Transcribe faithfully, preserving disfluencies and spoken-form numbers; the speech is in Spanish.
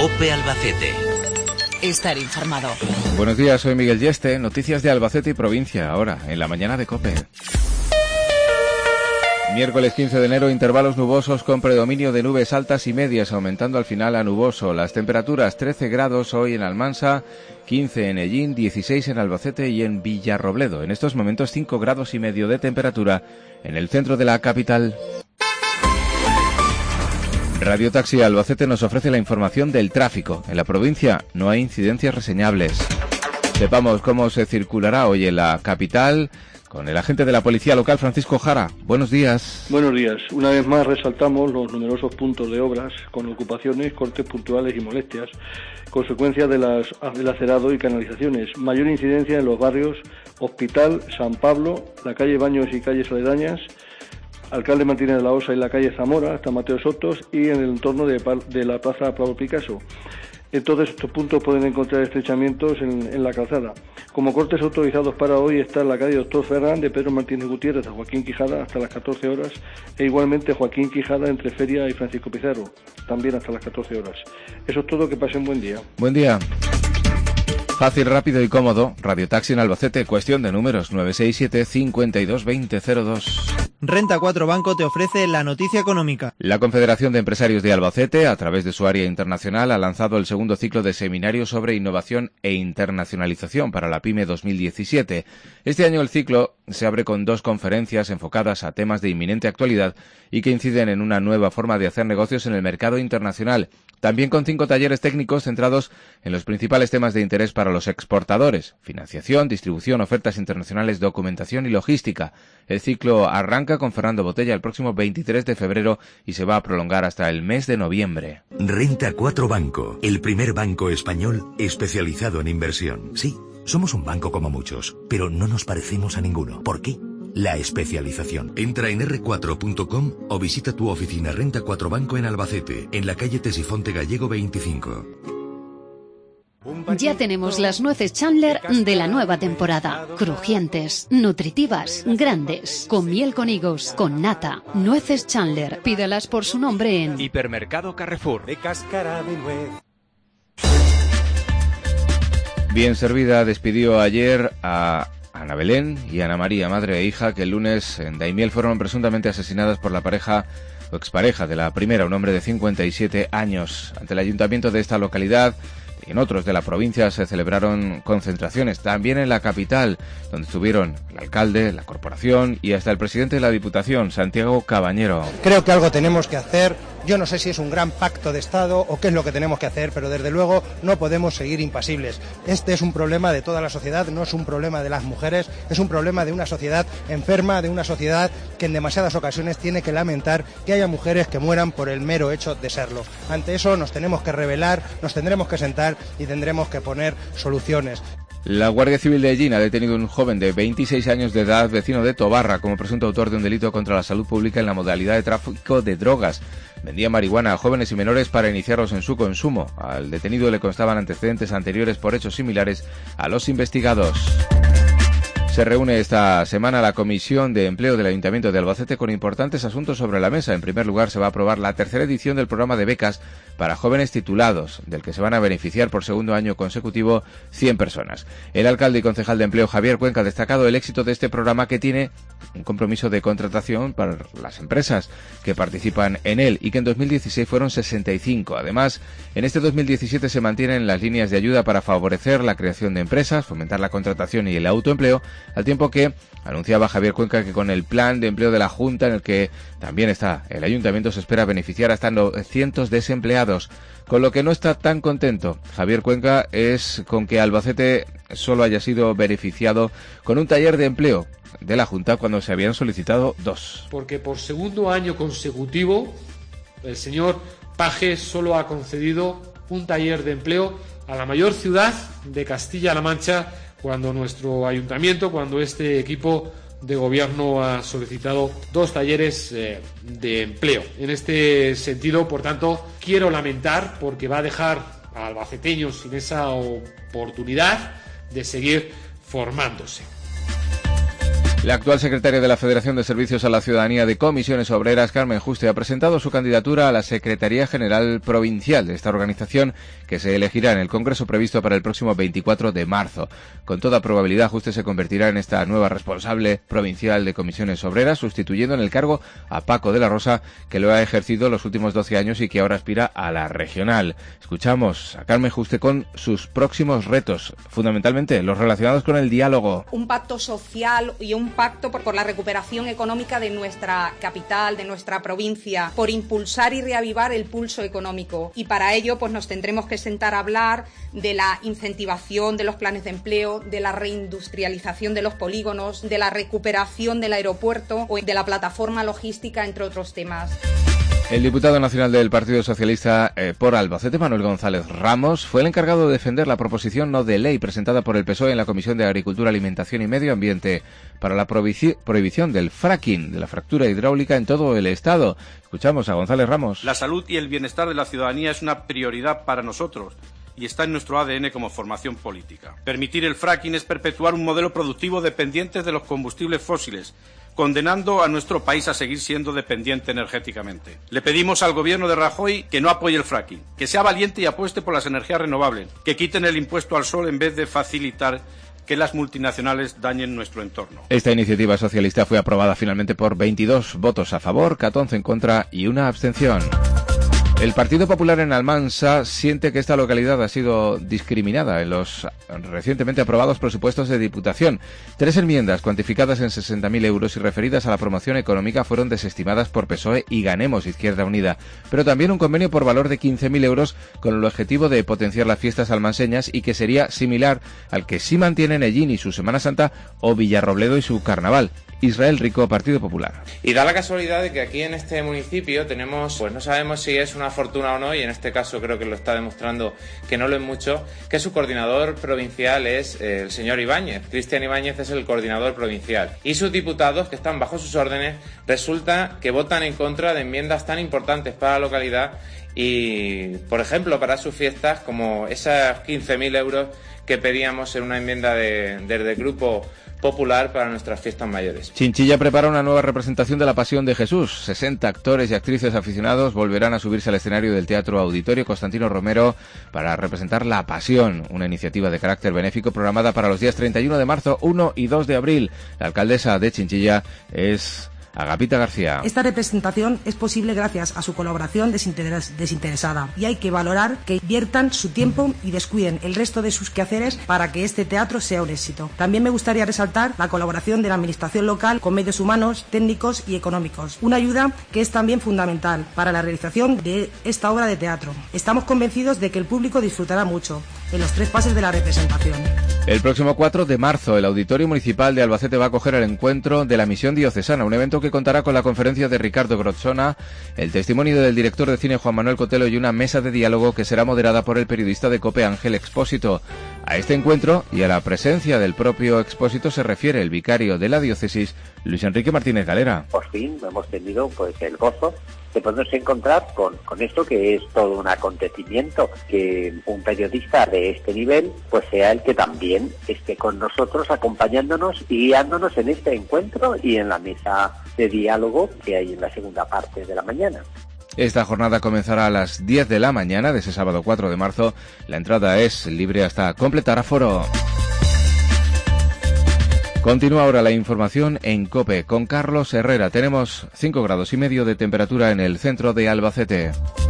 COPE Albacete. Estar informado. Buenos días, soy Miguel Yeste. Noticias de Albacete y provincia, ahora, en la mañana de COPE. Miércoles quince de enero, intervalos nubosos con predominio de nubes altas y medias, aumentando al final a nuboso. Las temperaturas trece grados hoy en Almansa, quince en Ellín, dieciséis en Albacete y en Villarrobledo. En estos momentos cinco grados y medio de temperatura en el centro de la capital. Radio Taxi Albacete nos ofrece la información del tráfico. En la provincia no hay incidencias reseñables. Sepamos cómo se circulará hoy en la capital con el agente de la Policía Local, Francisco Jara. Buenos días. Buenos días. Una vez más resaltamos los numerosos puntos de obras con ocupaciones, cortes puntuales y molestias, consecuencia de las, del acerado y canalizaciones. Mayor incidencia en los barrios Hospital, San Pablo, la calle Baños y calles aledañas, Alcalde Martínez de la Osa y la calle Zamora, hasta Mateo Sotos, y en el entorno de, de la Plaza Pablo Picasso. En todos estos puntos pueden encontrar estrechamientos en, en la calzada. Como cortes autorizados para hoy está la calle Doctor Ferran de Pedro Martínez Gutiérrez a Joaquín Quijada hasta las catorce horas, e igualmente Joaquín Quijada entre Feria y Francisco Pizarro, también hasta las catorce horas. Eso es todo, que pasen buen día. Buen día. Fácil, rápido y cómodo. Radio Taxi en Albacete, cuestión de números nueve seis siete, cinco dos dos cero cero dos. Renta cuatro Banco te ofrece la noticia económica. La Confederación de Empresarios de Albacete, a través de su área internacional, ha lanzado el segundo ciclo de seminarios sobre innovación e internacionalización para la PYME dos mil diecisiete. Este año el ciclo se abre con dos conferencias enfocadas a temas de inminente actualidad y que inciden en una nueva forma de hacer negocios en el mercado internacional. También con cinco talleres técnicos centrados en los principales temas de interés para los exportadores: financiación, distribución, ofertas internacionales, documentación y logística. El ciclo arranca con Fernando Botella el próximo veintitrés de febrero y se va a prolongar hasta el mes de noviembre. Renta cuatro Banco, el primer banco español especializado en inversión. Sí, somos un banco como muchos, pero no nos parecemos a ninguno. ¿Por qué? La especialización. Entra en erre cuatro punto com o visita tu oficina Renta cuatro Banco en Albacete, en la calle Tesifonte Gallego veinticinco. Ya tenemos las nueces Chandler de la nueva temporada. Crujientes, nutritivas, grandes, con miel con higos, con nata. Nueces Chandler. Pídalas por su nombre en Hipermercado Carrefour. De cáscara de nuez. Bien servida despidió ayer a Ana Belén y Ana María, madre e hija, que el lunes en Daimiel fueron presuntamente asesinadas por la pareja o expareja de la primera, un hombre de cincuenta y siete años. Ante el ayuntamiento de esta localidad y en otros de la provincia se celebraron concentraciones, también en la capital, donde estuvieron el alcalde, la corporación y hasta el presidente de la Diputación, Santiago Cabañero. Creo que algo tenemos que hacer. Yo no sé si es un gran pacto de Estado o qué es lo que tenemos que hacer, pero desde luego no podemos seguir impasibles. Este es un problema de toda la sociedad, no es un problema de las mujeres, es un problema de una sociedad enferma, de una sociedad que en demasiadas ocasiones tiene que lamentar que haya mujeres que mueran por el mero hecho de serlo. Ante eso nos tenemos que rebelar, nos tendremos que sentar y tendremos que poner soluciones. La Guardia Civil de Ellín ha detenido a un joven de veintiséis años de edad, vecino de Tobarra, como presunto autor de un delito contra la salud pública en la modalidad de tráfico de drogas. Vendía marihuana a jóvenes y menores para iniciarlos en su consumo. Al detenido le constaban antecedentes anteriores por hechos similares a los investigados. Se reúne esta semana la Comisión de Empleo del Ayuntamiento de Albacete con importantes asuntos sobre la mesa. En primer lugar, se va a aprobar la tercera edición del programa de becas para jóvenes titulados, del que se van a beneficiar por segundo año consecutivo cien personas. El alcalde y concejal de Empleo, Javier Cuenca, ha destacado el éxito de este programa, que tiene un compromiso de contratación para las empresas que participan en él y que en dos mil dieciséis fueron sesenta y cinco. Además, en este dos mil diecisiete se mantienen las líneas de ayuda para favorecer la creación de empresas, fomentar la contratación y el autoempleo, al tiempo que anunciaba Javier Cuenca que con el plan de empleo de la Junta, en el que también está el Ayuntamiento, se espera beneficiar hasta novecientos desempleados. Con lo que no está tan contento Javier Cuenca es con que Albacete solo haya sido beneficiado con un taller de empleo de la Junta cuando se habían solicitado dos. Porque por segundo año consecutivo el señor Paje solo ha concedido un taller de empleo a la mayor ciudad de Castilla-La Mancha, cuando nuestro ayuntamiento, cuando este equipo de gobierno ha solicitado dos talleres eh, de empleo. En este sentido, por tanto, quiero lamentar, porque va a dejar a albaceteños sin esa oportunidad de seguir formándose. La actual secretaria de la Federación de Servicios a la Ciudadanía de Comisiones Obreras, Carmen Juste, ha presentado su candidatura a la Secretaría General Provincial de esta organización, que se elegirá en el Congreso previsto para el próximo veinticuatro de marzo. Con toda probabilidad, Juste se convertirá en esta nueva responsable provincial de Comisiones Obreras, sustituyendo en el cargo a Paco de la Rosa, que lo ha ejercido los últimos doce años y que ahora aspira a la regional. Escuchamos a Carmen Juste con sus próximos retos, fundamentalmente los relacionados con el diálogo. Un pacto social y un pacto por, por la recuperación económica de nuestra capital, de nuestra provincia, por impulsar y reavivar el pulso económico. Y para ello pues nos tendremos que sentar a hablar de la incentivación de los planes de empleo, de la reindustrialización de los polígonos, de la recuperación del aeropuerto o de la plataforma logística, entre otros temas. El diputado nacional del Partido Socialista eh, por Albacete, Manuel González Ramos, fue el encargado de defender la proposición no de ley presentada por el P S O E en la Comisión de Agricultura, Alimentación y Medio Ambiente para la prohibici- prohibición del fracking, de la fractura hidráulica en todo el Estado. Escuchamos a González Ramos. La salud y el bienestar de la ciudadanía es una prioridad para nosotros y está en nuestro A D N como formación política. Permitir el fracking es perpetuar un modelo productivo dependiente de los combustibles fósiles, condenando a nuestro país a seguir siendo dependiente energéticamente. Le pedimos al gobierno de Rajoy que no apoye el fracking, que sea valiente y apueste por las energías renovables, que quiten el impuesto al sol en vez de facilitar que las multinacionales dañen nuestro entorno. Esta iniciativa socialista fue aprobada finalmente por veintidós votos a favor, catorce en contra y una abstención. El Partido Popular en Almansa siente que esta localidad ha sido discriminada en los recientemente aprobados presupuestos de Diputación. Tres enmiendas cuantificadas en sesenta mil euros y referidas a la promoción económica fueron desestimadas por P S O E y Ganemos, Izquierda Unida, pero también un convenio por valor de quince mil euros con el objetivo de potenciar las fiestas almanseñas y que sería similar al que sí mantienen Ellín y su Semana Santa o Villarrobledo y su Carnaval. Israel Rico, Partido Popular. Y da la casualidad de que aquí en este municipio tenemos, pues no sabemos si es una fortuna o no, y en este caso creo que lo está demostrando que no lo es mucho, que su coordinador provincial es eh, el señor Ibáñez. Cristian Ibáñez es el coordinador provincial. Y sus diputados, que están bajo sus órdenes, resulta que votan en contra de enmiendas tan importantes para la localidad y, por ejemplo, para sus fiestas, como esas quince mil euros que pedíamos en una enmienda de, desde el Grupo Popular para nuestras fiestas mayores. Chinchilla prepara una nueva representación de la Pasión de Jesús. sesenta actores y actrices aficionados volverán a subirse al escenario del Teatro Auditorio Constantino Romero para representar La Pasión, una iniciativa de carácter benéfico programada para los días treinta y uno de marzo, uno y dos de abril. La alcaldesa de Chinchilla es Agapita García. Esta representación es posible gracias a su colaboración desinteres- desinteresada y hay que valorar que inviertan su tiempo y descuiden el resto de sus quehaceres para que este teatro sea un éxito. También me gustaría resaltar la colaboración de la administración local con medios humanos, técnicos y económicos, una ayuda que es también fundamental para la realización de esta obra de teatro. Estamos convencidos de que el público disfrutará mucho en los tres pases de la representación. El próximo cuatro de marzo, el Auditorio Municipal de Albacete va a acoger el encuentro de la Misión Diocesana, un evento que contará con la conferencia de Ricardo Grotzona, el testimonio del director de cine Juan Manuel Cotelo y una mesa de diálogo que será moderada por el periodista de COPE Ángel Expósito. A este encuentro y a la presencia del propio Expósito se refiere el vicario de la diócesis, Luis Enrique Martínez Galera. Por fin hemos tenido pues el gozo de podernos encontrar con, con esto que es todo un acontecimiento, que un periodista de este nivel pues sea el que también esté con nosotros acompañándonos y guiándonos en este encuentro y en la mesa de diálogo que hay en la segunda parte de la mañana. Esta jornada comenzará a las diez de la mañana de ese sábado cuatro de marzo. La entrada es libre hasta completar aforo. Continúa ahora la información en COPE con Carlos Herrera. Tenemos cinco grados y medio de temperatura en el centro de Albacete.